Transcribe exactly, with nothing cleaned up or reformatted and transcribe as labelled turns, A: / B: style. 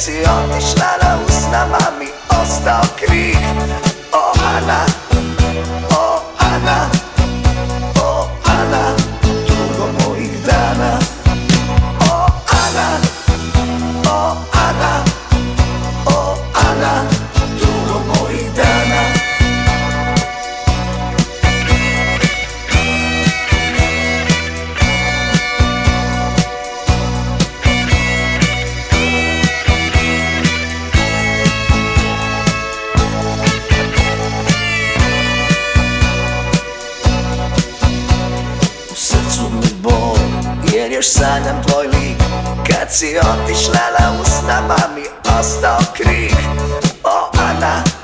A: si otišla usnama mi ostao krik. O Ana, o Ana, o Ana, dugo mojih dana. O Ana, o Ana, o Ana, dugo mojih dana. Jer još sanjam tvoj lik. Kad si otišla usnama mi ostao krik. O Ana,